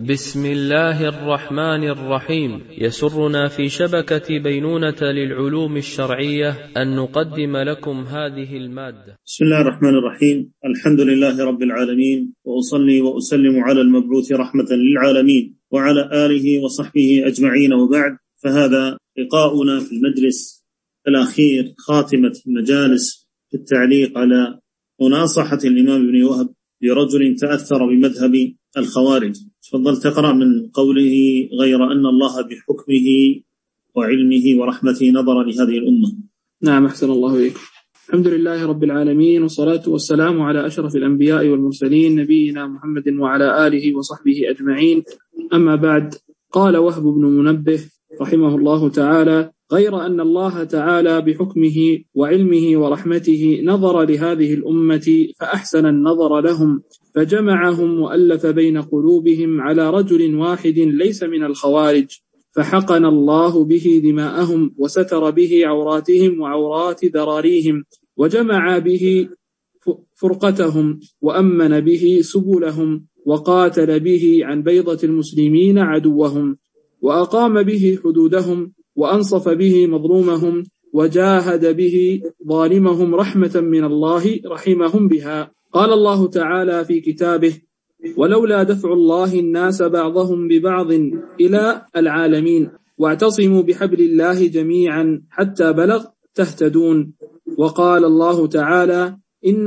بسم الله الرحمن الرحيم. يسرنا في شبكة بينونة للعلوم الشرعية أن نقدم لكم هذه المادة. بسم الله الرحمن الرحيم. الحمد لله رب العالمين، وأصلي وأسلم على المبعوث رحمة للعالمين وعلى آله وصحبه أجمعين، وبعد، فهذا لقاؤنا في المجلس الأخير، خاتمة المجالس في التعليق على مناصحة الإمام ابن وهب لرجل تأثر بمذهب الخوارج. تفضل تقرأ من قوله: غير أن الله بحكمه وعلمه ورحمته نظر لهذه الأمة. نعم، أحسن الله إليكم. الحمد لله رب العالمين، والصلاة والسلام على أشرف الأنبياء والمرسلين، نبينا محمد وعلى آله وصحبه أجمعين. أما بعد، قال وهب بن منبه رحمه الله تعالى: غير أن الله تعالى بحكمه وعلمه ورحمته نظر لهذه الأمة فأحسن النظر لهم، فجمعهم وألف بين قلوبهم على رجل واحد ليس من الخوارج، فحقن الله به دماءهم وستر به عوراتهم وعورات ذراريهم، وجمع به فرقتهم وأمن به سبلهم، وقاتل به عن بيضة المسلمين عدوهم، وأقام به حدودهم، وأنصف به مظلومهم، وجاهد به ظالمهم رحمة من الله رحمهم بها. قال الله تعالى في كتابه: ولولا دفع الله الناس بعضهم ببعض إلى العالمين، واعتصموا بحبل الله جميعا حتى بلغ تهتدون. وقال الله تعالى: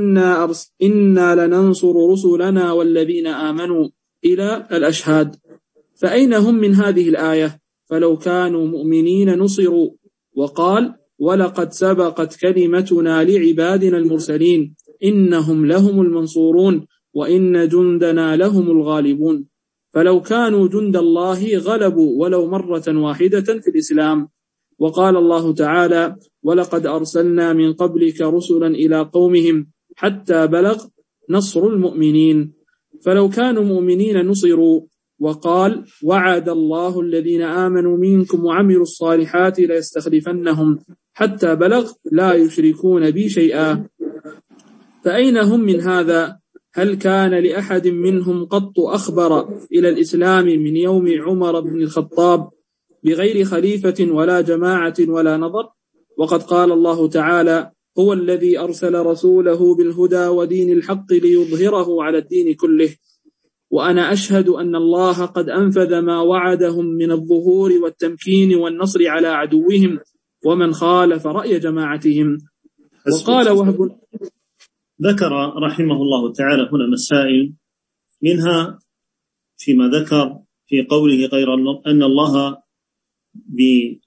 إنا لننصر رسلنا والذين آمنوا إلى الأشهاد. فأين هم من هذه الآية؟ فلو كانوا مؤمنين نصروا. وقال: ولقد سبقت كلمتنا لعبادنا المرسلين إنهم لهم المنصورون وإن جندنا لهم الغالبون. فلو كانوا جند الله غلبوا ولو مرة واحدة في الإسلام. وقال الله تعالى: ولقد أرسلنا من قبلك رسلا إلى قومهم حتى بلغ نصر المؤمنين. فلو كانوا مؤمنين نصروا. وقال: وعد الله الذين آمنوا منكم وعملوا الصالحات ليستخلفنهم حتى بلغ لا يشركون بي شيئا. فأين هم من هذا؟ هل كان لأحد منهم قط أخبر إلى الإسلام من يوم عمر بن الخطاب بغير خليفة ولا جماعة ولا نظر؟ وقد قال الله تعالى: هو الذي أرسل رسوله بالهدى ودين الحق ليظهره على الدين كله، وأنا أشهد أن الله قد أنفذ ما وعدهم من الظهور والتمكين والنصر على عدوهم ومن خالف رأي جماعتهم. وقال وهب، ذكر رحمه الله تعالى هنا مسائل، منها فيما ذكر في قوله: غير أن الله بحكمه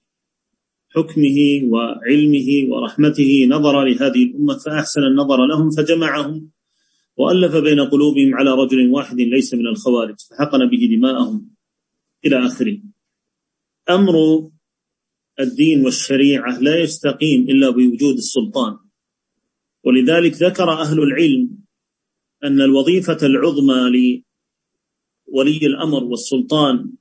وعلمه ورحمته نظر لهذه الأمة فأحسن النظر لهم، فجمعهم وألف بين قلوبهم على رجل واحد ليس من الخوارج، فحقن به دماءهم إلى آخره. أمر الدين والشريعة لا يستقيم إلا بوجود السلطان، ولذلك ذكر أهل العلم أن الوظيفة العظمى لولي الأمر والسلطان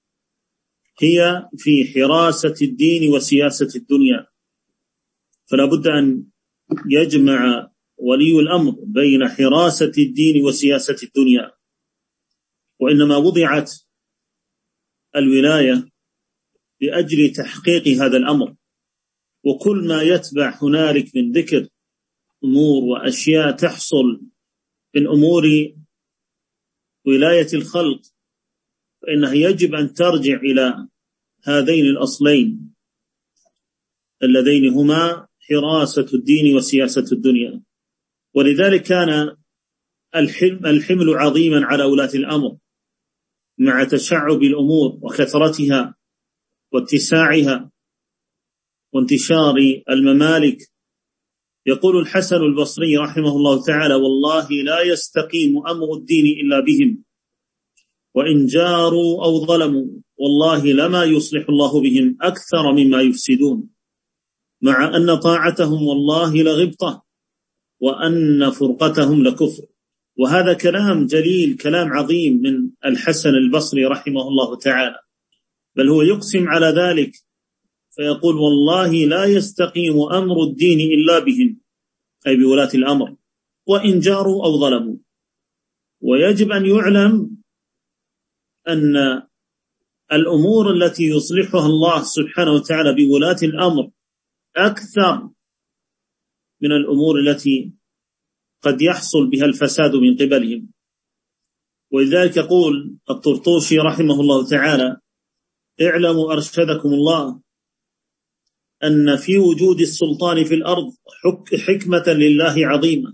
هي في حراسة الدين وسياسة الدنيا، فلا بد أن يجمع ولي الأمر بين حراسة الدين وسياسة الدنيا. وإنما وضعت الولاية لأجل تحقيق هذا الأمر، وكل ما يتبع هنالك من ذكر أمور وأشياء تحصل من أمور ولاية الخلق فإنها يجب أن ترجع إلى هذين الأصلين اللذين هما حراسة الدين وسياسة الدنيا. ولذلك كان الحمل عظيما على ولاة الأمر مع تشعب الأمور وكثرتها واتساعها وانتشار الممالك. يقول الحسن البصري رحمه الله تعالى: والله لا يستقيم أمر الدين إلا بهم، وإن جاروا أو ظلموا والله لما يصلح الله بهم أكثر مما يفسدون، مع أن طاعتهم والله لغبطة وأن فرقتهم لكفر. وهذا كلام جليل، كلام عظيم من الحسن البصري رحمه الله تعالى، بل هو يقسم على ذلك فيقول: والله لا يستقيم أمر الدين إلا بهم، أي بولاة الأمر، وإن جاروا أو ظلموا. ويجب أن يعلم أن الأمور التي يصلحها الله سبحانه وتعالى بولاة الأمر أكثر من الأمور التي قد يحصل بها الفساد من قبلهم. ولذلك يقول الطرطوشي رحمه الله تعالى: اعلموا أرشدكم الله أن في وجود السلطان في الأرض حكمة لله عظيمة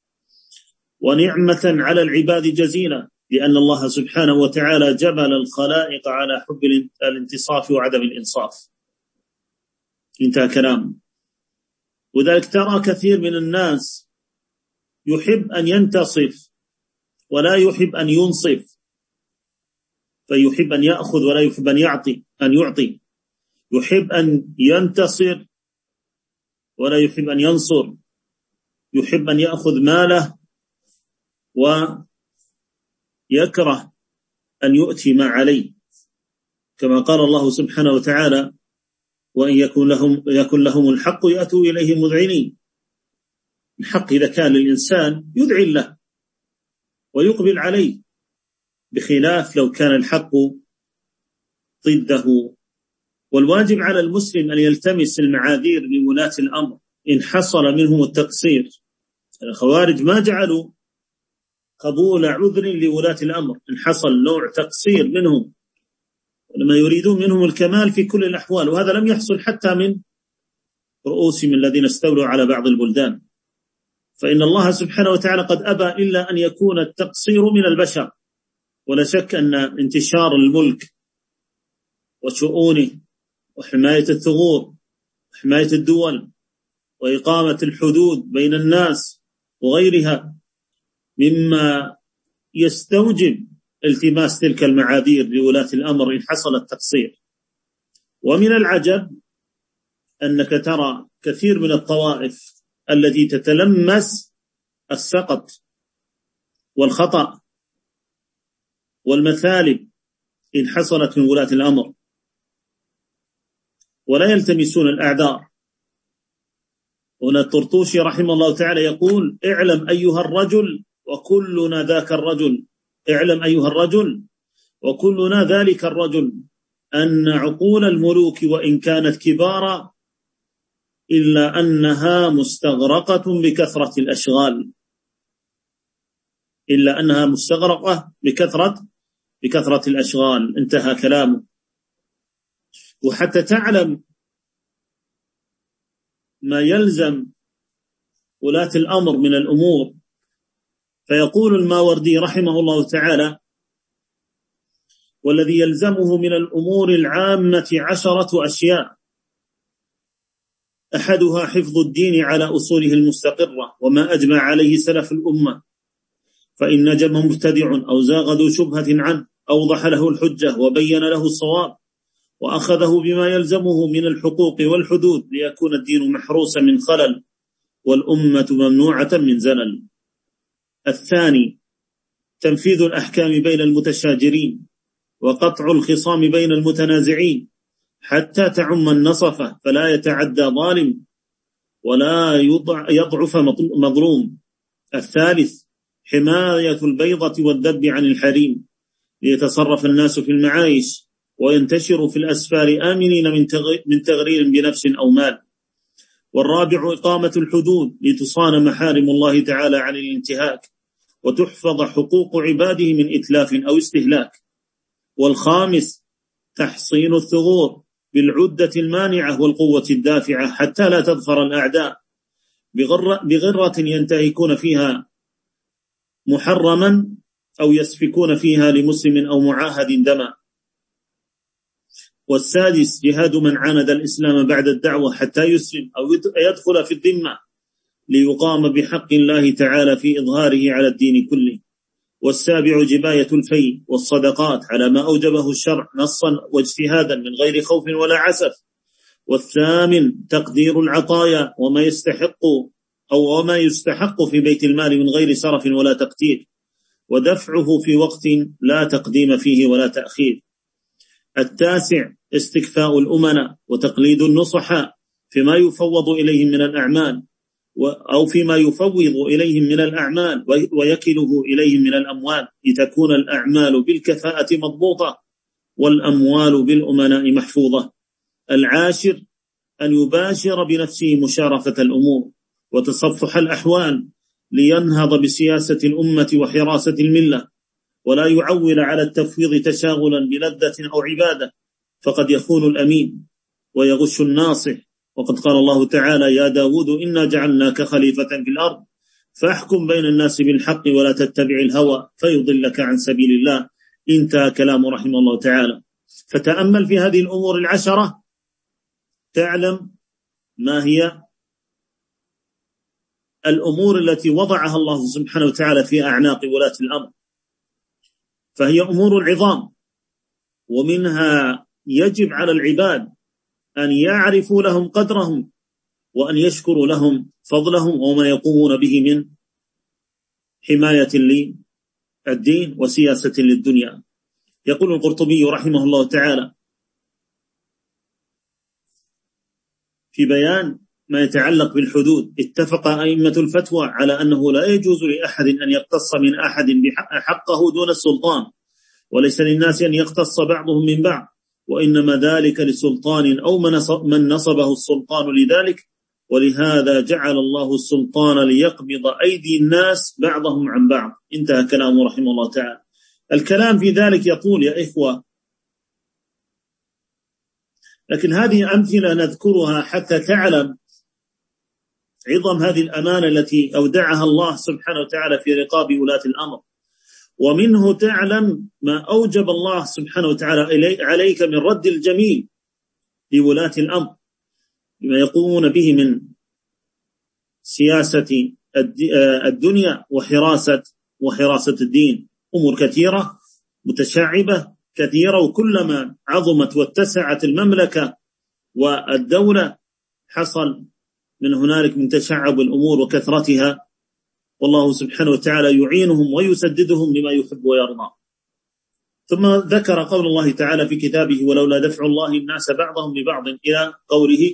ونعمة على العباد جزيلة، لأن الله سبحانه وتعالى جبل الخلائق على حب الانتصاف وعدم الإنصاف. انتهى كلام. وذلك ترى كثير من الناس يحب أن ينتصف ولا يحب أن ينصف، فيحب أن يأخذ ولا يحب أن يعطي، يحب أن ينتصر ولا يحب أن ينصر، يحب أن يأخذ ماله ويكره أن يؤتي ما عليه، كما قال الله سبحانه وتعالى: وإن يكن لهم الحق يأتوا إليه مذعنين. الحق إذا كان للإنسان يذعن له ويقبل عليه، بخلاف لو كان الحق ضده. والواجب على المسلم أن يلتمس المعاذير لولاة الأمر إن حصل منهم التقصير. الخوارج ما جعلوا قبول عذر لولاة الأمر إن حصل نوع تقصير منهم، ولما يريدون منهم الكمال في كل الأحوال، وهذا لم يحصل حتى من رؤوسهم الذين استولوا على بعض البلدان. فإن الله سبحانه وتعالى قد أبى إلا أن يكون التقصير من البشر. ولا شك أن انتشار الملك وشؤونه وحماية الثغور وحماية الدول وإقامة الحدود بين الناس وغيرها مما يستوجب التماس تلك المعاذير لولاة الأمر إن حصل التقصير. ومن العجب أنك ترى كثير من الطوائف التي تتلمس السقط والخطأ والمثالب إن حصلت من ولاة الأمر، ولا يلتمسون الأعذار. هنا الطرطوشي رحمه الله تعالى يقول: اعلم أيها الرجل وكلنا ذاك الرجل، اعلم أيها الرجل وكلنا ذلك الرجل، أن عقول الملوك وإن كانت كبارا إلا أنها مستغرقة بكثرة الأشغال، إلا أنها مستغرقة بكثرة الأشغال. انتهى كلامه. وحتى تعلم ما يلزم ولاة الأمر من الأمور، فيقول الماوردي رحمه الله تعالى: والذي يلزمه من الأمور العامة 10 أشياء، أحدها حفظ الدين على أصوله المستقرة وما أجمع عليه سلف الأمة، فإن نجم مبتدع أو زاغ ذو شبهة عنه أوضح له الحجة وبين له الصواب وأخذه بما يلزمه من الحقوق والحدود ليكون الدين محروسا من خلل والأمة ممنوعة من زلل. الثاني تنفيذ الأحكام بين المتشاجرين وقطع الخصام بين المتنازعين حتى تعم النصفة فلا يتعدى ظالم ولا يضعف مظلوم. الثالث حماية البيضة والذب عن الحريم ليتصرف الناس في المعايش وينتشروا في الأسفار آمنين من تغرير بنفس أو مال. والرابع إقامة الحدود لتصان محارم الله تعالى عن الانتهاك وتحفظ حقوق عباده من إتلاف أو استهلاك. والخامس تحصين الثغور بالعدة المانعة والقوة الدافعة حتى لا تظفر الأعداء بغرة ينتهكون فيها محرما أو يسفكون فيها لمسلم أو معاهد دما. والسادس جهاد من عاند الإسلام بعد الدعوة حتى يسلم أو يدخل في الذمة ليقام بحق الله تعالى في إظهاره على الدين كله. والسابع جباية الفيء والصدقات على ما أوجبه الشرع نصا واجتهادا من غير خوف ولا عسف. والثامن تقدير العطايا وما يستحق في بيت المال من غير سرف ولا تقتير ودفعه في وقت لا تقديم فيه ولا تأخير. التاسع استكفاء الأمناء وتقليد النصحاء فيما يفوض إليهم من الأعمال أو فيما يفوض إليهم من الأعمال ويكله إليهم من الأموال، لتكون الأعمال بالكفاءة مضبوطة والأموال بالأمناء محفوظة. العاشر أن يباشر بنفسه مشارفة الأمور وتصفح الأحوال لينهض بسياسة الأمة وحراسة الملة، ولا يعول على التفويض تشاغلا بلذة أو عبادة، فقد يخون الأمين ويغش الناصح. وقد قال الله تعالى: يا داود إنا جعلناك خليفة في الأرض فاحكم بين الناس بالحق ولا تتبع الهوى فيضلك عن سبيل الله. انتهى كلام رحمه الله تعالى. فتأمل في هذه الأمور العشرة تعلم ما هي الأمور التي وضعها الله سبحانه وتعالى في أعناق ولاة الأمر، فهي أمور عظام، ومنها يجب على العباد أن يعرفوا لهم قدرهم وأن يشكروا لهم فضلهم وما يقومون به من حماية للدين وسياسة للدنيا. يقول القرطبي رحمه الله تعالى في بيان ما يتعلق بالحدود: اتفق أئمة الفتوى على أنه لا يجوز لأحد أن يقتص من أحد حقه دون السلطان، وليس للناس أن يقتص بعضهم من بعض، وإنما ذلك لسلطان أو من نصبه السلطان لذلك، ولهذا جعل الله السلطان ليقبض أيدي الناس بعضهم عن بعض. انتهى كلامه رحمه الله تعالى. الكلام في ذلك يطول يا إخوة، لكن هذه أمثلة نذكرها حتى تعلم عظم هذه الأمانة التي أودعها الله سبحانه وتعالى في رقاب ولاة الأمر، ومنه تعلم ما أوجب الله سبحانه وتعالى عليك من رد الجميل لولاة الأمر بما يقومون به من سياسة الدنيا وحراسة الدين. أمور كثيرة متشعبة كثيرة، وكلما عظمت واتسعت المملكة والدولة حصل من هنالك من تشعب الأمور وكثرتها، والله سبحانه وتعالى يعينهم ويسددهم لما يحب ويرضى. ثم ذكر قول الله تعالى في كتابه: ولولا دفع الله الناس بعضهم ببعض، إلى قوله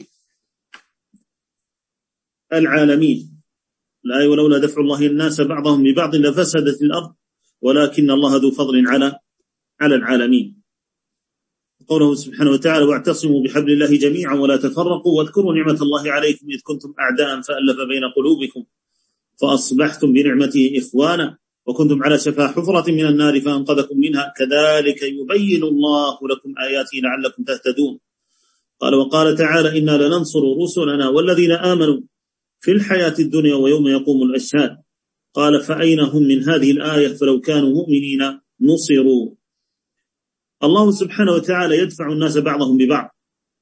العالمين. الآية: ولولا دفع الله الناس بعضهم ببعض لفسدت الأرض ولكن الله ذو فضل على العالمين. قوله سبحانه وتعالى: واعتصموا بحبل الله جميعا ولا تفرقوا واذكروا نعمة الله عليكم إذ كنتم أعداء فألف بين قلوبكم فأصبحتم بنعمته إخوانا وكنتم على شفا حفرة من النار فأنقذكم منها كذلك يبين الله لكم آياته لعلكم تهتدون. قال: وقال تعالى: إنا لننصر رسلنا والذين آمنوا في الحياة الدنيا ويوم يقوم الأشهاد. قال: فأين هم من هذه الآية؟ فلو كانوا مؤمنين نصروا. الله سبحانه وتعالى يدفع الناس بعضهم ببعض،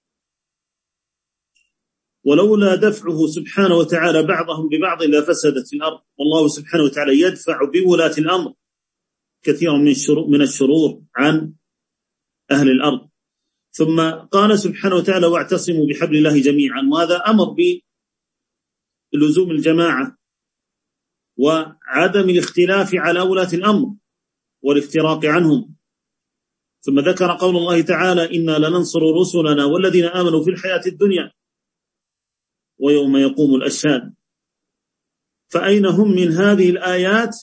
ولولا دفعه سبحانه وتعالى بعضهم ببعض لفسدت الأرض. والله سبحانه وتعالى يدفع بولاة الأمر كثيرا من الشرور عن أهل الأرض. ثم قال سبحانه وتعالى: واعتصموا بحبل الله جميعا، وهذا أمر بلزوم الجماعة وعدم الاختلاف على ولاة الأمر والافتراق عنهم. ثم ذكر قول الله تعالى: إنا لننصر رسلنا والذين آمنوا في الحياة الدنيا ويوم يقوم الأشهاد. فأين هم من هذه الآيات؟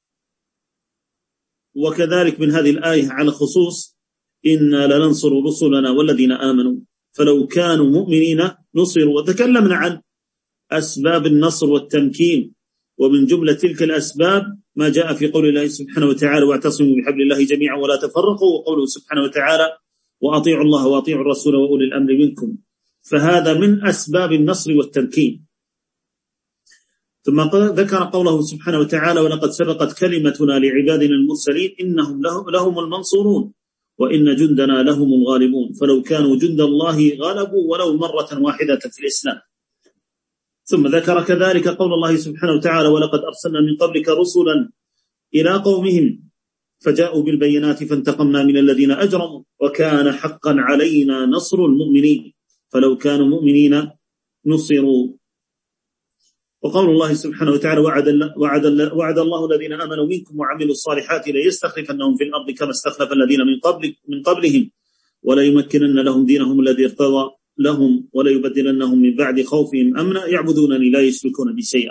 وكذلك من هذه الآية على خصوص: إنا لننصر رسلنا والذين آمنوا، فلو كانوا مؤمنين نصروا. وتكلمنا عن أسباب النصر والتمكين، ومن جملة تلك الأسباب ما جاء في قول الله سبحانه وتعالى: واعتصموا بحبل الله جميعا ولا تفرقوا، وقوله سبحانه وتعالى: وأطيعوا الله وأطيعوا الرسول وأولي الأمر منكم. فهذا من أسباب النصر والتمكين. ثم ذكر قوله سبحانه وتعالى: ولقد سبقت كلمتنا لعبادنا المرسلين إنهم لهم المنصورون وإن جندنا لهم الغالبون. فلو كانوا جند الله غلبوا ولو مرة واحدة في الإسلام. ثم ذكر كذلك قول الله سبحانه وتعالى: ولقد أرسلنا من قبلك رسلا إلى قومهم فجاءوا بالبينات فانتقمنا من الذين أجرموا وكان حقا علينا نصر المؤمنين فلو كانوا مؤمنين نصروا. وقول الله سبحانه وتعالى: وعد الله الذين آمنوا منكم وعملوا الصالحات ليستخلفنهم في الأرض كما استخلف الذين من قبلهم وليمكنن لهم دينهم الذي ارتضى لهم ولا يبدلنهم من بعد خوفهم أمنا يعبدونني لا يشركون بي شيئا.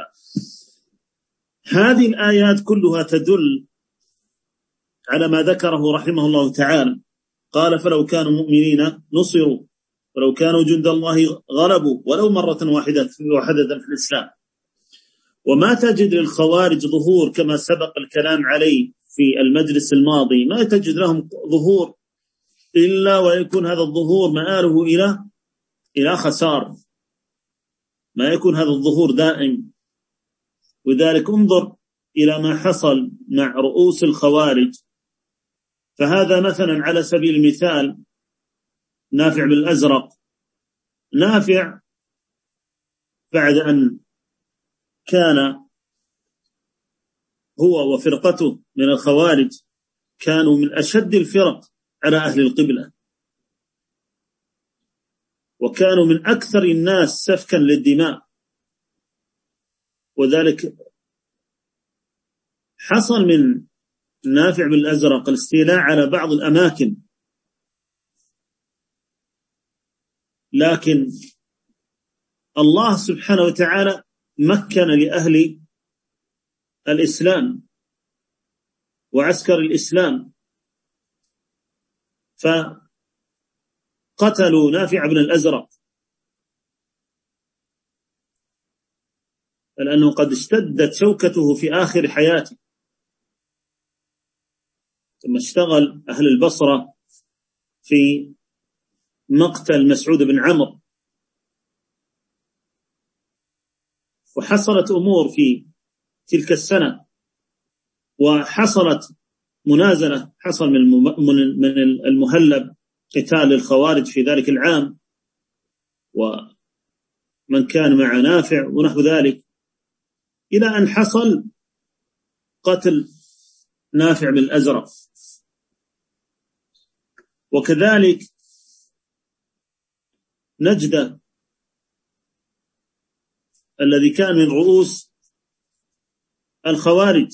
هذه الآيات كلها تدل على ما ذكره رحمه الله تعالى. قال فلو كانوا مؤمنين نصروا ولو كانوا جند الله غلبوا ولو مرة واحدة في الإسلام. وما تجد للخوارج ظهور كما سبق الكلام عليه في المجلس الماضي، ما تجد لهم ظهور إلا ويكون هذا الظهور مآله إلى خسار، ما يكون هذا الظهور دائم. وذلك انظر إلى ما حصل مع رؤوس الخوارج. فهذا مثلا على سبيل المثال نافع بن الأزرق. نافع بعد أن كان هو وفرقته من الخوارج كانوا من أشد الفرق على أهل القبلة، وكانوا من أكثر الناس سفكا للدماء، وذلك حصل من نافع بن الأزرق الاستيلاء على بعض الأماكن، لكن الله سبحانه وتعالى مكن لأهل الإسلام وعسكر الإسلام فقتلوا نافع بن الأزرق، لأنه قد اشتدت شوكته في آخر حياته، ثم اشتغل أهل البصرة في مقتل مسعود بن عمرو. وحصلت أمور في تلك السنة، وحصلت منازلة، حصل من المهلب قتال الخوارج في ذلك العام ومن كان مع نافع ونحو ذلك، إلى أن حصل قتل نافع بن الأزرق. وكذلك نجدة الذي كان من رؤوس الخوارج،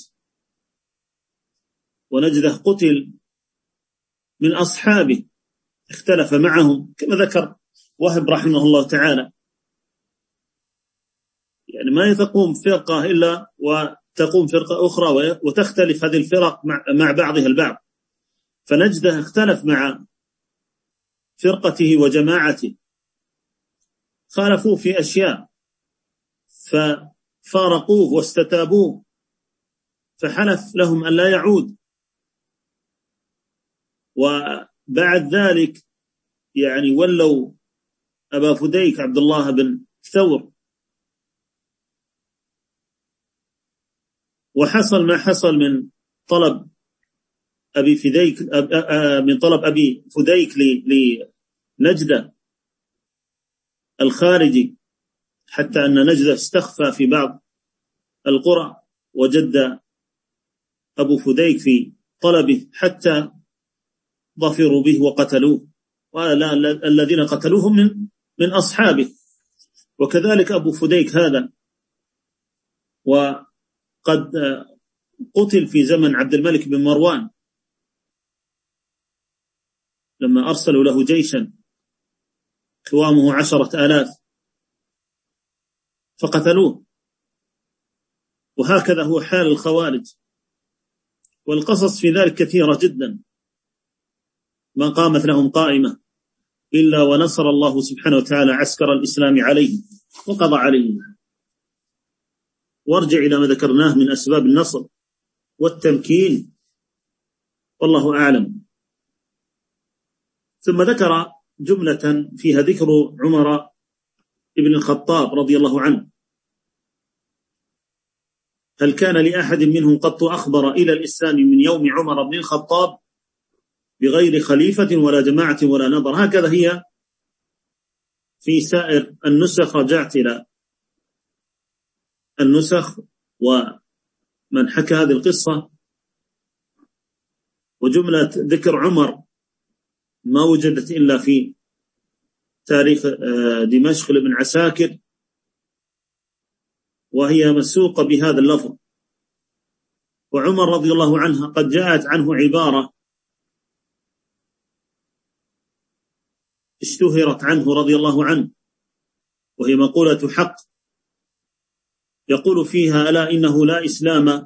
ونجده قتل من أصحابه، اختلف معهم كما ذكر وهب رحمه الله تعالى. يعني ما تقوم فرقة إلا وتقوم فرقة أخرى وتختلف هذه الفرق مع بعضها البعض، فنجده اختلف مع فرقته وجماعته، خالفوه في أشياء ففارقوه واستتابوه، فحلف لهم أن لا يعود. وبعد ذلك يعني ولوا أبا فديك عبد الله بن ثور، وحصل ما حصل من طلب أبي فديك لنجدة الخارجي، حتى أن نجدة استخفى في بعض القرى وجد أبو فديك في طلبه حتى ظفروا به وقتلوه، والذين قتلوهم من أصحابه. وكذلك أبو فديك هذا وقد قتل في زمن عبد الملك بن مروان لما أرسلوا له جيشا قوامه 10,000 فقتلوه. وهكذا هو حال الخوارج، والقصص في ذلك كثيرة جدا، ما قامت لهم قائمة إلا ونصر الله سبحانه وتعالى عسكر الإسلام عليه وقضى عليه. وارجع إلى ما ذكرناه من أسباب النصر والتمكين، والله أعلم. ثم ذكر جملة فيها ذكر عمر ابن الخطاب رضي الله عنه. هل كان لأحد منهم قط أخبر إلى الإسلام من يوم عمر بن الخطاب بغير خليفة ولا جماعة ولا نظر؟ هكذا هي في سائر النسخ. رجعت إلى النسخ ومن حكى هذه القصة، وجملة ذكر عمر ما وجدت إلا في تاريخ دمشق لابن عساكر، وهي مسوقة بهذا اللفظ. وعمر رضي الله عنه قد جاءت عنه عبارة اشتهرت عنه رضي الله عنه، وهي مقولة حق يقول فيها: ألا إنه لا إسلام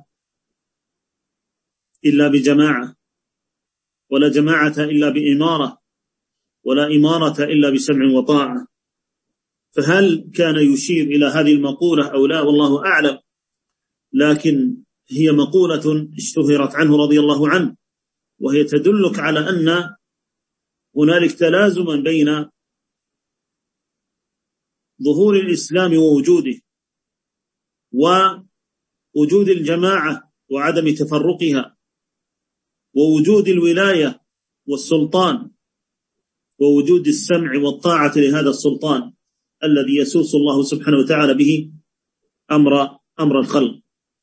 إلا بجماعة، ولا جماعة إلا بإمارة، ولا إمارة إلا بسمع وطاعة. فهل كان يشير إلى هذه المقولة أو لا؟ والله أعلم، لكن هي مقولة اشتهرت عنه رضي الله عنه، وهي تدلك على أن هنالك تلازما بين ظهور الإسلام ووجوده، ووجود الجماعة وعدم تفرقها، ووجود الولاية والسلطان، ووجود السمع والطاعة لهذا السلطان الذي يسوس الله سبحانه وتعالى به أمر الخلق.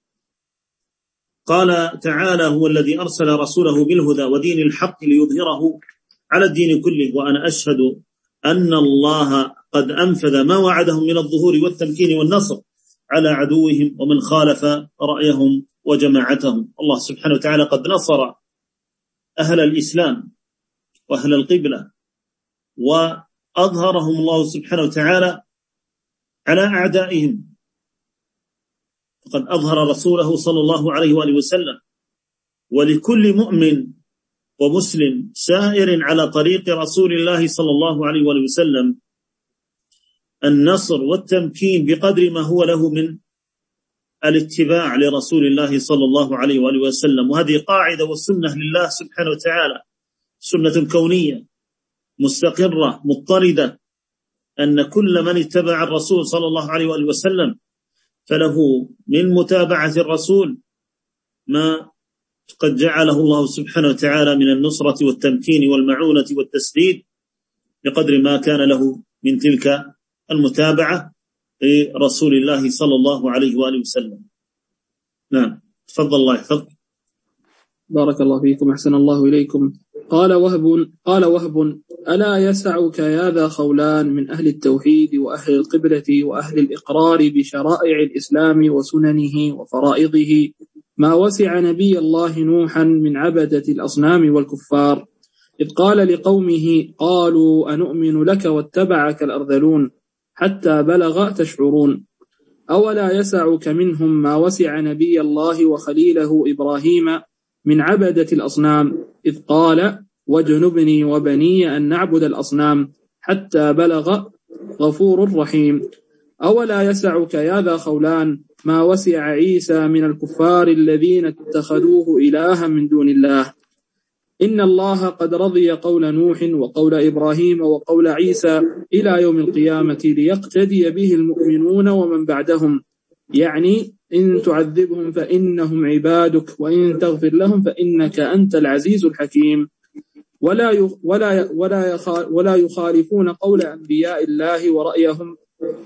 قال تعالى: هو الذي أرسل رسوله بالهدى ودين الحق ليظهره على الدين كله، وأنا أشهد أن الله قد أنفذ ما وعدهم من الظهور والتمكين والنصر على عدوهم ومن خالف رأيهم وجماعتهم. الله سبحانه وتعالى قد نصر أهل الإسلام وأهل القبلة، وأظهرهم الله سبحانه وتعالى على أعدائهم، فقد أظهر رسوله صلى الله عليه وآله وسلم. ولكل مؤمن ومسلم سائر على طريق رسول الله صلى الله عليه وآله وسلم النصر والتمكين بقدر ما هو له من الاتباع لرسول الله صلى الله عليه وآله وسلم. وهذه قاعدة والسنة لله سبحانه وتعالى، سنة كونية مستقرة مضطردة، أن كل من اتبع الرسول صلى الله عليه وآله وسلم فله من متابعة الرسول ما قد جعله الله سبحانه وتعالى من النصرة والتمكين والمعونة والتسديد بقدر ما كان له من تلك المتابعة لرسول الله صلى الله عليه وآله وسلم. نعم، تفضل، الله يحفظك. بارك الله فيكم، أحسن الله إليكم. قال وهب: ألا يسعك يا ذا خولان من أهل التوحيد وأهل القبلة وأهل الإقرار بشرائع الإسلام وسننه وفرائضه ما وسع نبي الله نوحا من عبدة الأصنام والكفار، إذ قال لقومه: قالوا أنؤمن لك واتبعك الأرذلون حتى بلغ تشعرون. أولا يسعك منهم ما وسع نبي الله وخليله إبراهيم من عبدة الأصنام، إذ قال: واجنبني وبني أن نعبد الأصنام حتى بلغ غفور رحيم. أولا يسعك يا ذا خولان ما وسع عيسى من الكفار الذين اتخذوه إلها من دون الله. إن الله قد رضي قول نوح وقول إبراهيم وقول عيسى إلى يوم القيامة ليقتدي به المؤمنون ومن بعدهم، يعني إن تعذبهم فإنهم عبادك وإن تغفر لهم فإنك أنت العزيز الحكيم. ولا يخالفون قول أنبياء الله ورأيهم،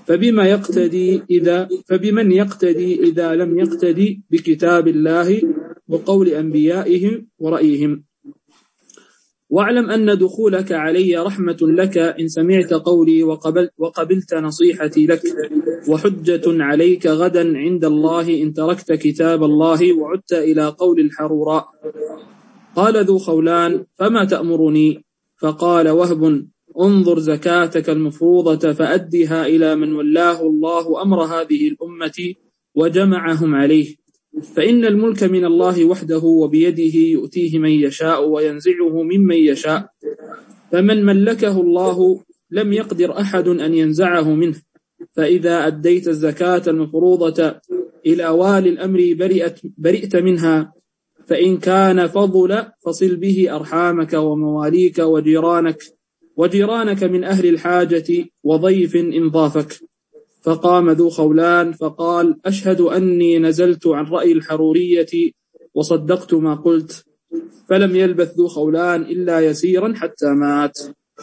فبمن يقتدي إذا لم يقتدي بكتاب الله وقول أنبيائهم ورأيهم. واعلم أن دخولك علي رحمة لك إن سمعت قولي وقبلت نصيحتي لك، وحجة عليك غدا عند الله إن تركت كتاب الله وعدت إلى قول الحروراء. قال ذو خولان: فما تأمرني؟ فقال وهب: انظر زكاتك المفروضة فأدها إلى من ولاه الله أمر هذه الأمة وجمعهم عليه، فإن الملك من الله وحده وبيده يؤتيه من يشاء وينزعه ممن يشاء، فمن ملكه الله لم يقدر أحد أن ينزعه منه. فإذا أديت الزكاة المفروضة إلى والي الأمر برئت منها، فإن كان فضل فصل به أرحامك ومواليك وجيرانك من أهل الحاجة وضيف إن ضافك. فقام ذو خولان فقال: أشهد أني نزلت عن رأي الحرورية وصدقت ما قلت. فلم يلبث ذو خولان إلا يسيرا حتى مات.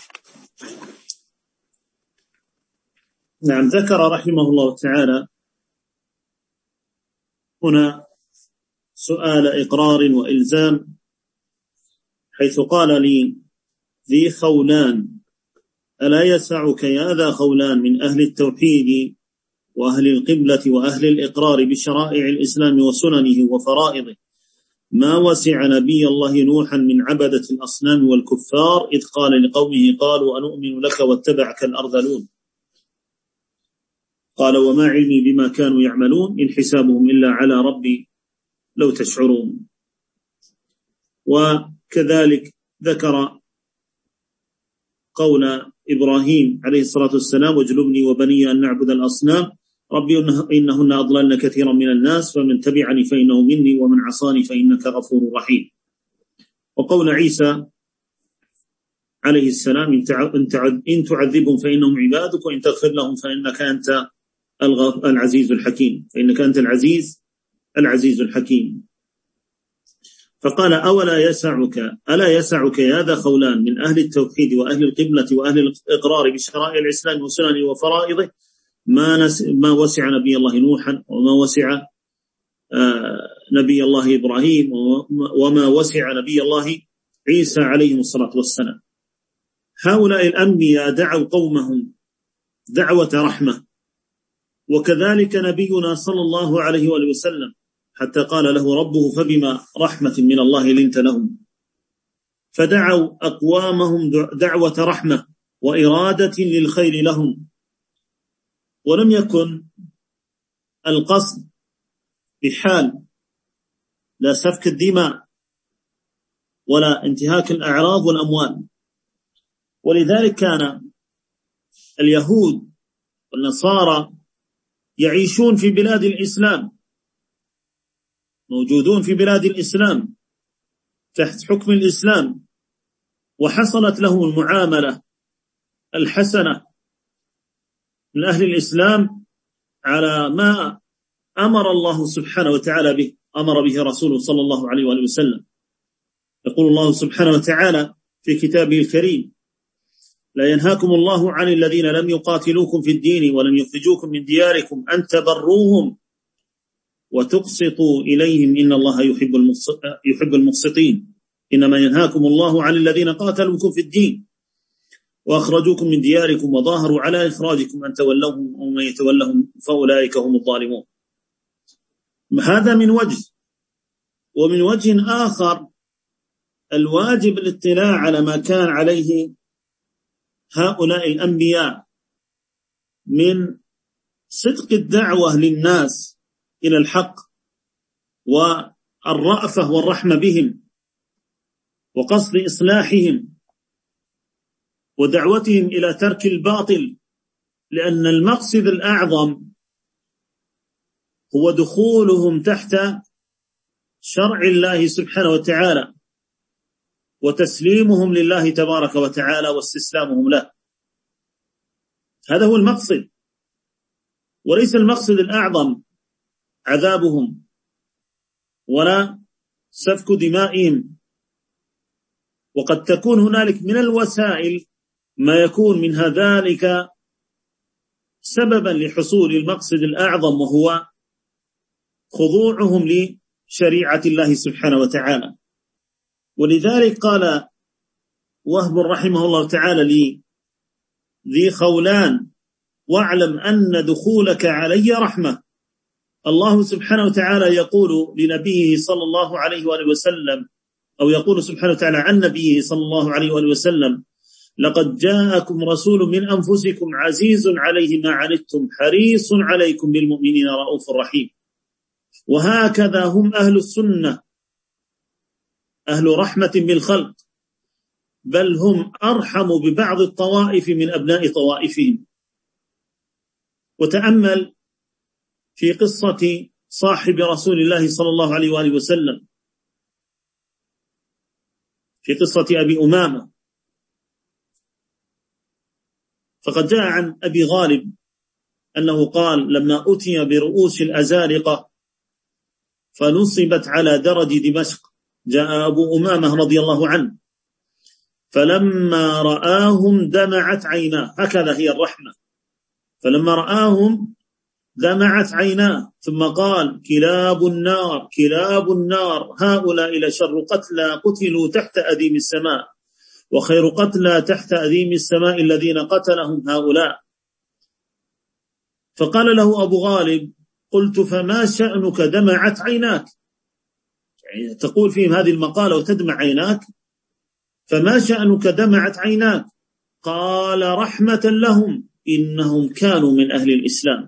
نعم، ذكر رحمه الله تعالى هنا سؤال إقرار وإلزام، حيث قال لي ذي خولان: ألا يسعك يا ذا خولان من أهل التوحيد وأهل القبلة وأهل الإقرار بشرائع الإسلام وسننه وفرائضه ما وسع نبي الله نوحا من عبدة الأصنام والكفار إذ قال لقومه قالوا أنؤمن لك واتبعك الأرذلون. قال وما علمي بما كانوا يعملون إن حسابهم إلا على ربي لو تشعرون. وكذلك ذكر قول إبراهيم عليه الصلاة والسلام واجنبني وبني أن نعبد الأصنام ربي إنهن أضللن كثيرا من الناس فمن تبعني فإنه مني ومن عصاني فإنك غفور رحيم. وقول عيسى عليه السلام إن تعذبهم فإنهم عبادك وإن تغفر لهم فإنك أنت العزيز الحكيم، فإنك أنت العزيز الحكيم. فقال ألا يسعك يا ذا خولان من أهل التوحيد وأهل القبلة وأهل الإقرار بشرائع الإسلام وسننه وفرائضه ما وسع نبي الله نوحا وما وسع نبي الله إبراهيم وما وسع نبي الله عيسى عليهم الصلاة والسلام. هؤلاء الأنبياء دعوا قومهم دعوة رحمة، وكذلك نبينا صلى الله عليه وآله وسلم حتى قال له ربه فبما رحمة من الله لنت لهم، فدعوا أقوامهم دعوة رحمة وإرادة للخير لهم، ولم يكن القصد بحال لا سفك الدماء ولا انتهاك الأعراض والأموال. ولذلك كان اليهود والنصارى يعيشون في بلاد الإسلام، موجودون في بلاد الإسلام تحت حكم الإسلام، وحصلت لهم المعاملة الحسنة من أهل الإسلام على ما أمر الله سبحانه وتعالى به، أمر به رسوله صلى الله عليه وآله وسلم. يقول الله سبحانه وتعالى في كتابه الكريم لا ينهاكم الله عن الذين لم يقاتلوكم في الدين ولم يخرجوكم من دياركم أن تبروهم وتقسطوا إليهم إن الله يحب المقسطين. إنما ينهاكم الله عن الذين قاتلوكم في الدين وأخرجوكم من دياركم وظاهروا على إخراجكم أن تولوهم ومن يتولهم فأولئك هم الظالمون. هذا من وجه. ومن وجه آخر الواجب الاطلاع على ما كان عليه هؤلاء الأنبياء من صدق الدعوة للناس إلى الحق والرأفة والرحمة بهم وقصد إصلاحهم ودعوتهم إلى ترك الباطل، لأن المقصد الأعظم هو دخولهم تحت شرع الله سبحانه وتعالى وتسليمهم لله تبارك وتعالى واستسلامهم له. هذا هو المقصد، وليس المقصد الأعظم عذابهم ولا سفك دمائهم. وقد تكون هنالك من الوسائل ما يكون من ذلك سببا لحصول المقصد الأعظم، وهو خضوعهم لشريعة الله سبحانه وتعالى. ولذلك قال وهب رحمه الله تعالى لذي خولان واعلم أن دخولك علي رحمة. الله سبحانه وتعالى يقول لنبيه صلى الله عليه وآله وسلم، أو يقول سبحانه وتعالى عن نبيه صلى الله عليه وآله وسلم لقد جاءكم رسول من أنفسكم عزيز عليه ما عنتم حريص عليكم بالمؤمنين رؤوف رحيم. وهكذا هم أهل السنة، أهل رحمة بالخلق، بل هم أرحم ببعض الطوائف من أبناء طوائفهم. وتأمل في قصة صاحب رسول الله صلى الله عليه وآله وسلم، في قصة أبي أمامة. فقد جاء عن أبي غالب أنه قال لما أتي برؤوس الأزارقة فنصبت على درج دمشق جاء أبو أمامة رضي الله عنه فلما رآهم دمعت عيناه. هكذا هي الرحمة، فلما رآهم دمعت عيناه، ثم قال كلاب النار كلاب النار هؤلاء لشر قتلى قتلوا تحت أديم السماء وخير قتلى تحت أديم السماء الذين قتلهم هؤلاء. فقال له أبو غالب قلت فما شأنك دمعت عيناك؟ يعني تقول فيهم هذه المقالة وتدمع عيناك، فما شأنك دمعت عيناك؟ قال رحمة لهم إنهم كانوا من أهل الإسلام.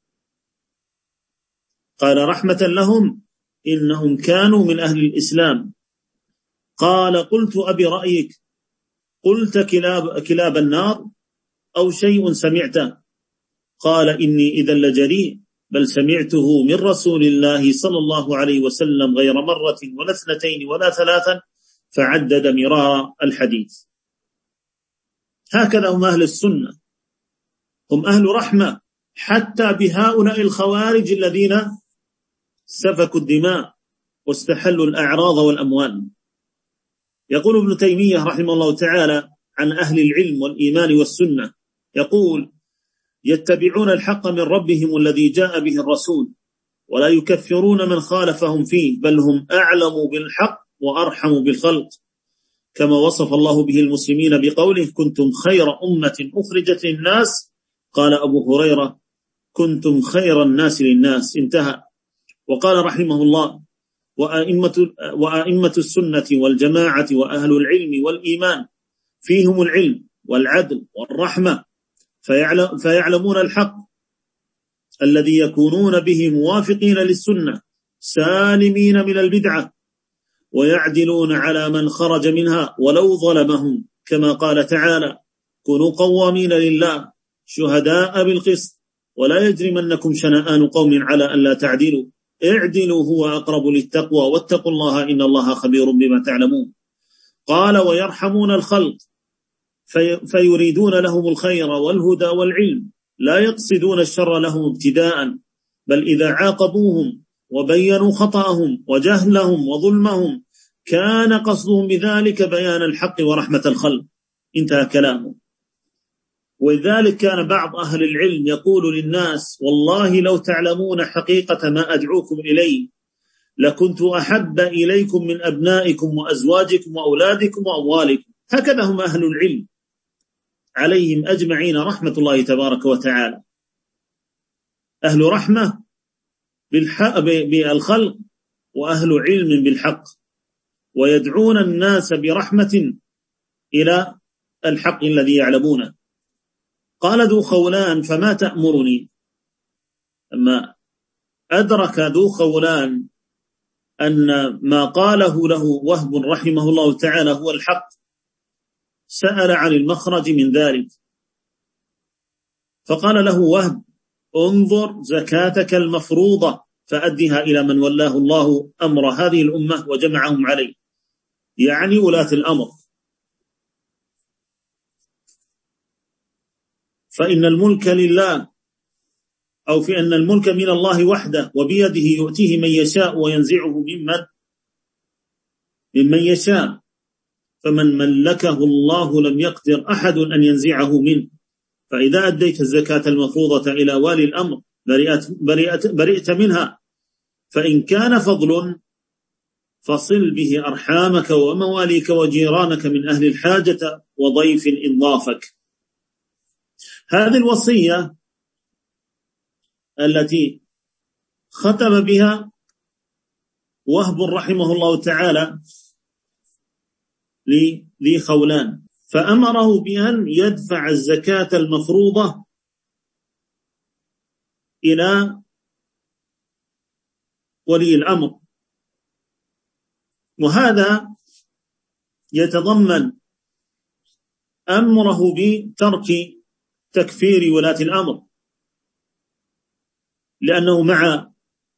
قال رحمة لهم إنهم كانوا من أهل الإسلام. قال قلت أبي رأيك، قلت كلاب النار أو شيء سمعته؟ قال إني إذا لجريء، بل سمعته من رسول الله صلى الله عليه وسلم غير مرة ولا اثنتين ولا ثلاثا، فعدد مرارا الحديث. هكذا هم أهل السنة، هم أهل رحمة حتى بهؤلاء الخوارج الذين سفكوا الدماء واستحلوا الأعراض والأموال. يقول ابن تيمية رحمه الله تعالى عن أهل العلم والإيمان والسنة، يقول يتبعون الحق من ربهم الذي جاء به الرسول، ولا يكفرون من خالفهم فيه، بل هم أعلم بالحق وأرحم بالخلق، كما وصف الله به المسلمين بقوله كنتم خير أمة أخرجت للناس، قال أبو هريرة كنتم خير الناس للناس، انتهى. وقال رحمه الله وأئمة السنة والجماعة وأهل العلم والإيمان فيهم العلم والعدل والرحمة، فيعلمون الحق الذي يكونون به موافقين للسنة سالمين من البدعة، ويعدلون على من خرج منها ولو ظلمهم، كما قال تعالى كونوا قوامين لله شهداء بالقسط ولا يجرمنكم شنآن قوم على ألا تعدلوا اعدلوا هو أقرب للتقوى واتقوا الله إن الله خبير بما تعلمون. قال ويرحمون الخلق فيريدون لهم الخير والهدى والعلم، لا يقصدون الشر لهم ابتداء، بل إذا عاقبوهم وبينوا خطأهم وجهلهم وظلمهم كان قصدهم بذلك بيان الحق ورحمة الخلق، انتهى كلامه. ولذلك كان بعض أهل العلم يقول للناس والله لو تعلمون حقيقة ما أدعوكم إليه لكنت أحب إليكم من أبنائكم وأزواجكم وأولادكم وأموالكم. هكذا هم أهل العلم عليهم أجمعين رحمة الله تبارك وتعالى، أهل رحمة بالخلق وأهل علم بالحق، ويدعون الناس برحمة إلى الحق الذي يعلمونه. قال ذو خولان فما تأمرني؟ أما أدرك ذو خولان أن ما قاله له وهب رحمه الله تعالى هو الحق، سأل عن المخرج من ذلك، فقال له وهب انظر زكاتك المفروضة فأدها إلى من ولاه الله أمر هذه الأمة وجمعهم عليه، يعني ولاة الأمر، فإن الملك لله، أو في أن الملك من الله وحده وبيده يؤتيه من يشاء وينزعه ممن يشاء، فمن ملكه الله لم يقدر أحد أن ينزعه منه، فإذا أديت الزكاة المفروضة إلى والي الأمر برئت منها، فإن كان فضل فصل به أرحامك ومواليك وجيرانك من أهل الحاجة وضيف إن ضافك. هذه الوصية التي ختم بها وهب رحمه الله تعالى لذي خولان، فأمره بأن يدفع الزكاة المفروضة إلى ولي الأمر، وهذا يتضمن أمره بترك تكفير ولاة الأمر، لأنه مع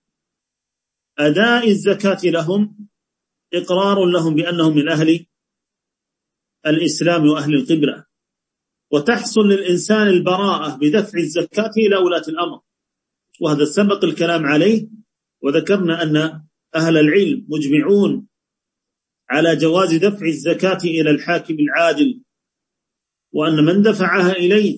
أداء الزكاة لهم إقرار لهم بأنهم من أهل الإسلام وأهل القبلة، وتحصل للإنسان البراءة بدفع الزكاة إلى ولاة الأمر، وهذا سبق الكلام عليه، وذكرنا أن أهل العلم مجمعون على جواز دفع الزكاة إلى الحاكم العادل، وأن من دفعها إليه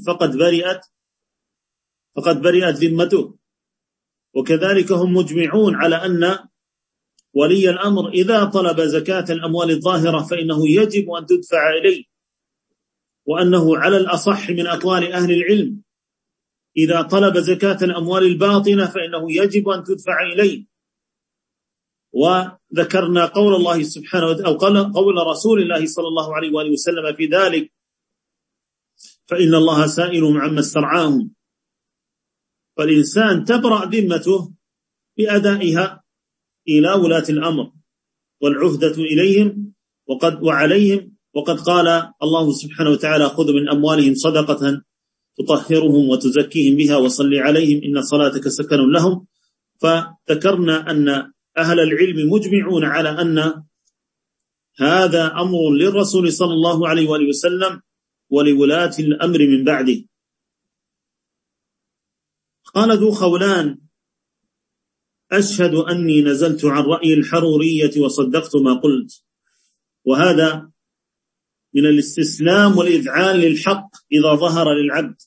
فقد برئت ذمته. وكذلك هم مجمعون على أن ولي الأمر إذا طلب زكاة الأموال الظاهرة فإنه يجب أن تدفع إليه، وأنه على الأصح من أقوال أهل العلم إذا طلب زكاة الأموال الباطنة فإنه يجب أن تدفع إليه، وذكرنا قول الله سبحانه وتعالى أو قول رسول الله صلى الله عليه وآله وسلم في ذلك: فإن الله سائل عما استرعاهم. فالإنسان تبرأ ذمته بأدائها إلى ولاة الأمر والعهدة إليهم وعليهم. وقد قال الله سبحانه وتعالى: خذ من أموالهم صدقة تطهرهم وتزكيهم بها وصل عليهم إن صلاتك سكن لهم. فذكرنا أن أهل العلم مجمعون على أن هذا أمر للرسول صلى الله عليه وآله وسلم ولولاة الأمر من بعده. قال ذو خولان: أشهد أني نزلت عن رأي الحرورية وصدقت ما قلت. وهذا من الاستسلام والإذعان للحق إذا ظهر للعبد،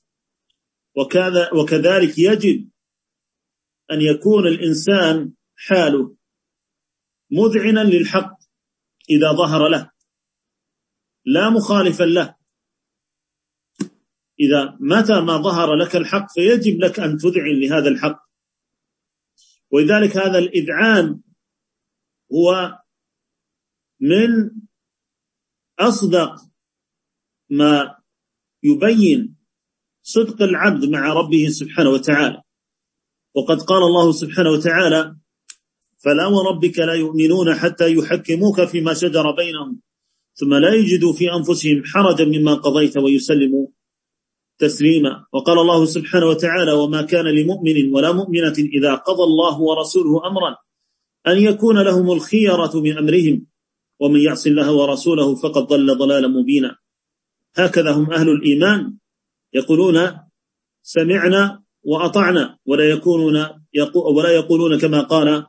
وكذلك يجب أن يكون الإنسان حاله مذعنا للحق إذا ظهر له لا مخالفا له. إذا متى ما ظهر لك الحق فيجب لك أن تذعن لهذا الحق. ولذلك هذا الإذعان هو من أصدق ما يبين صدق العبد مع ربه سبحانه وتعالى. وقد قال الله سبحانه وتعالى: فلا وربك لا يؤمنون حتى يحكموك فيما شجر بينهم ثم لا يجدوا في أنفسهم حرجا مما قضيت ويسلموا تسليما. وقال الله سبحانه وتعالى: وما كان لمؤمن ولا مؤمنة إذا قضى الله ورسوله أمرا أن يكون لهم الخيرة من أمرهم ومن يعص الله ورسوله فقد ضل ضلالا مبينا. هكذا هم أهل الإيمان، يقولون سمعنا وأطعنا ولا يقولون كما قال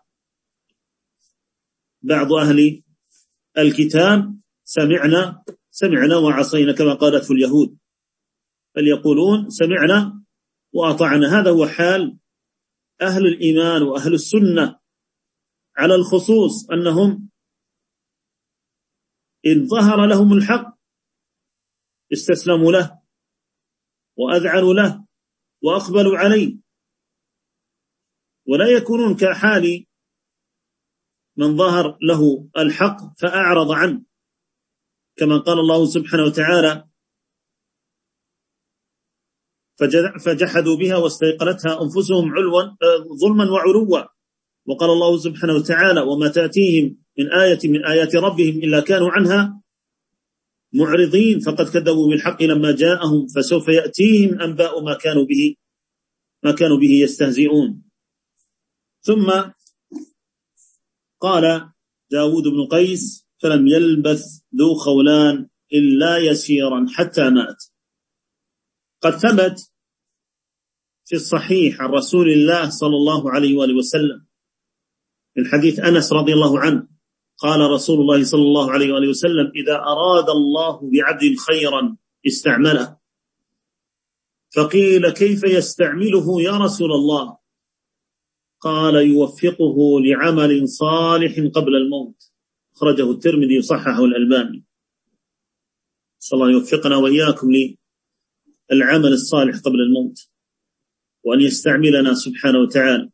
بعض أهل الكتاب: سمعنا وعصينا كما قالته اليهود، بل يقولون سمعنا وأطعنا. هذا هو حال أهل الإيمان وأهل السنة على الخصوص، أنهم إن ظهر لهم الحق استسلموا له وأذعنوا له وأقبلوا عليه، ولا يكونون كحال من ظهر له الحق فأعرض عنه، كما قال الله سبحانه وتعالى: فجحدوا بها واستيقنتها أنفسهم ظلما وعلوا. وقال الله سبحانه وتعالى: وما تأتيهم من آية من آيات ربهم إلا كانوا عنها معرضين فقد كذبوا بالحق لما جاءهم فسوف يأتيهم أنباء ما كانوا به يستهزئون. ثم قال داود بن قيس: فلم يلبث ذو خولان إلا يسيرا حتى مات. قد ثبت في الصحيح عن رسول الله صلى الله عليه وآله وسلم من حديث أنس رضي الله عنه قال رسول الله صلى الله عليه وآله وسلم: إذا أراد الله بعبد خيرا استعمله. فقيل: كيف يستعمله يا رسول الله؟ قال: يوفقه لعمل صالح قبل الموت. أخرجه الترمذي وصححه الألباني. صلى الله يوفقنا وإياكم للعمل الصالح قبل الموت، وأن يستعملنا سبحانه وتعالى.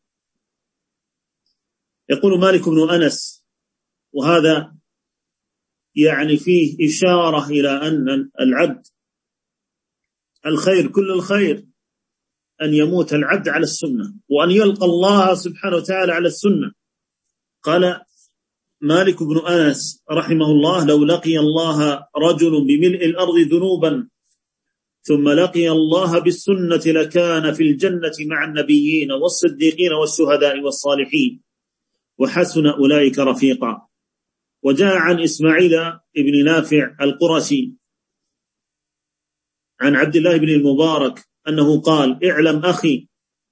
يقول مالك بن أنس، وهذا يعني فيه إشارة إلى أن العبد الخير كل الخير أن يموت العبد على السنة وأن يلقى الله سبحانه وتعالى على السنة. قال مالك بن أنس رحمه الله: لو لقي الله رجل بملء الأرض ذنوبا ثم لقي الله بالسنة لكان في الجنة مع النبيين والصديقين والشهداء والصالحين وحسن أولئك رفيقا. وجاء عن إسماعيل ابن نافع القرشي عن عبد الله بن المبارك أنه قال: اعلم أخي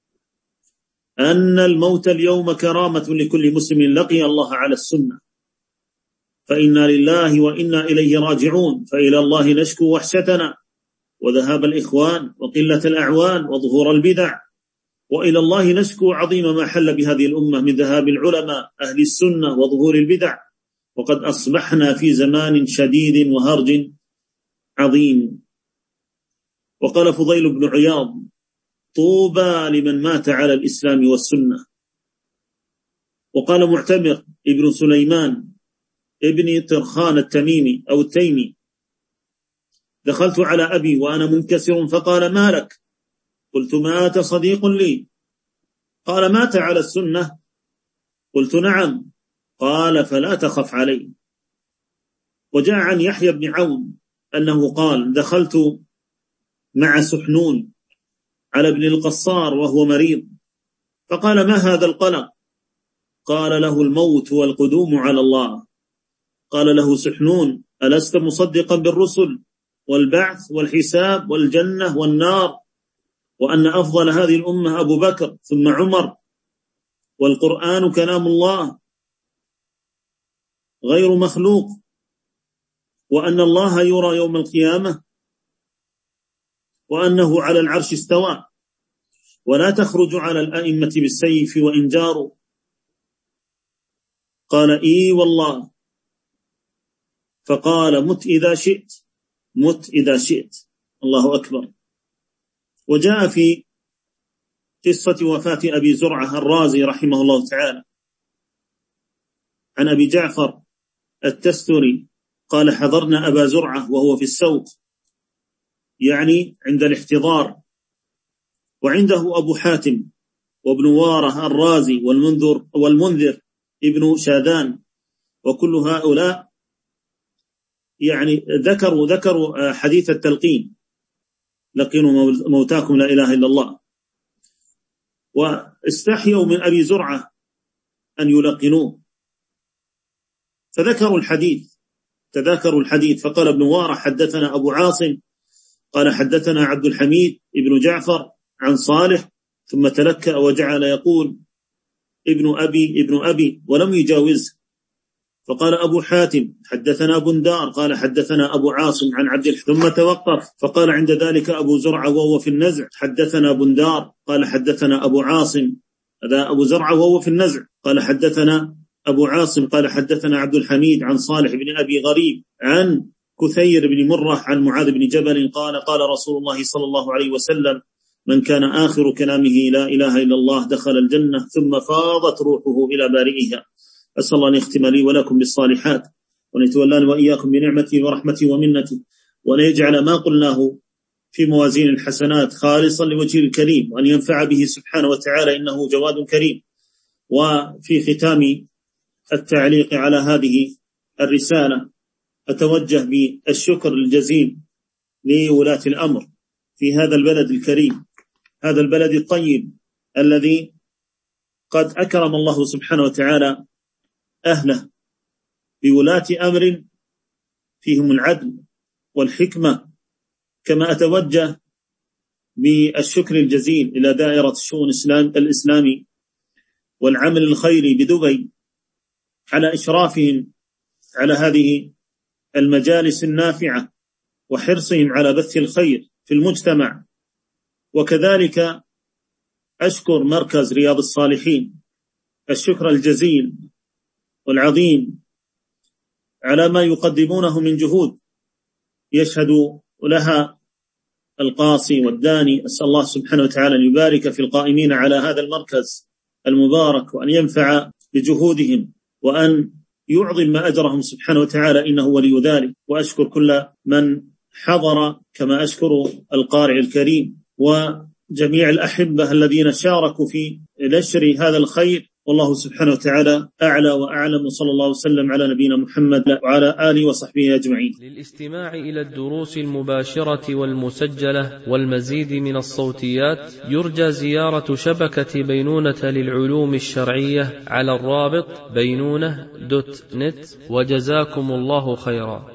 أن الموت اليوم كرامة لكل مسلم لقي الله على السنة، فإنا لله وإنا إليه راجعون، فإلى الله نشكو وحشتنا وذهاب الإخوان وقلة الأعوان وظهور البدع، وإلى الله نشكو عظيم ما حل بهذه الأمة من ذهاب العلماء أهل السنة وظهور البدع، وقد أصبحنا في زمان شديد وهرج عظيم. وقال فضيل بن عياض: طوبى لمن مات على الإسلام والسنة. وقال معتمر ابن سليمان ابن طرخان التميمي أو التيمي: دخلت على أبي وأنا منكسر فقال: ما لك؟ قلت: مات صديق لي. قال: مات على السنة؟ قلت: نعم. قال: فلا تخف عليه. وجاء عن يحيى بن عون أنه قال: دخلت مع سحنون على ابن القصار وهو مريض، فقال: ما هذا القلق؟ قال: له الموت والقدوم على الله. قال له سحنون: ألست مصدقا بالرسل والبعث والحساب والجنة والنار، وأن أفضل هذه الأمة أبو بكر ثم عمر، والقرآن كلام الله غير مخلوق، وأن الله يرى يوم القيامة، وأنه على العرش استوى، ولا تخرج على الأئمة بالسيف وإن جاروا. قال: إي والله. فقال: مت إذا شئت، مت إذا شئت. الله أكبر. وجاء في قصة وفاة أبي زرعة الرازي رحمه الله تعالى عن أبي جعفر التستري قال: حضرنا أبا زرعة وهو في السوق، يعني عند الاحتضار، وعنده أبو حاتم وابن واره الرازي والمنذر ابن شادان، وكل هؤلاء يعني ذكروا حديث التلقين: لقنوا موتاكم لا إله إلا الله. واستحيوا من أبي زرعة أن يلقنوه، فذكروا الحديث. فقال ابن واره: حدثنا أبو عاصم قال: حدثنا عبد الحميد ابن جعفر عن صالح، ثم تلكأ وجعل يقول: ابن أبي ولم يجاوزه. فقال أبو حاتم: حدثنا بندار قال: حدثنا أبو عاصم عن عبد الحميد، ثم توقف. فقال عند ذلك أبو زرعة وهو في النزع: حدثنا بندار قال: حدثنا أبو عاصم. هذا أبو زرعة وهو في النزع. قال: حدثنا أبو عاصم قال: حدثنا عبد الحميد عن صالح بن أبي غريب عن كثير بن مرة عن معاذ بن جبل قال: قال رسول الله صلى الله عليه وسلم: من كان آخر كلامه لا إله إلا الله دخل الجنة، ثم فاضت روحه إلى بارئها. أسأل الله أن يختم لي ولكم بالصالحات، وأن يتولاني وإياكم بنعمته ورحمته ومنته، وأن يجعل ما قلناه في موازين الحسنات خالصا لوجهه الكريم، وأن ينفع به سبحانه وتعالى، إنه جواد كريم. وفي ختام التعليق على هذه الرسالة أتوجه بالشكر الجزيل لولاة الأمر في هذا البلد الكريم، هذا البلد الطيب الذي قد أكرم الله سبحانه وتعالى أهله بولاة أمر فيهم العدل والحكمة. كما أتوجه بالشكر الجزيل إلى دائرة الشؤون الإسلامي والعمل الخيري بدبي على إشرافهم على هذه المجالس النافعة وحرصهم على بث الخير في المجتمع. وكذلك أشكر مركز رياض الصالحين الشكر الجزيل والعظيم على ما يقدمونه من جهود يشهد لها القاصي والداني. أسأل الله سبحانه وتعالى أن يبارك في القائمين على هذا المركز المبارك، وأن ينفع بجهودهم، وأن يعظم أجرهم سبحانه وتعالى، إنه ولي ذلك. وأشكر كل من حضر، كما أشكر القارئ الكريم وجميع الأحبة الذين شاركوا في نشر هذا الخير. والله سبحانه وتعالى أعلى وأعلم، وصلى الله وسلم على نبينا محمد وعلى آله وصحبه أجمعين. للاستماع إلى الدروس المباشرة والمسجلة والمزيد من الصوتيات يرجى زيارة شبكة بينونة للعلوم الشرعية على الرابط بينونة.net. وجزاكم الله خيرا.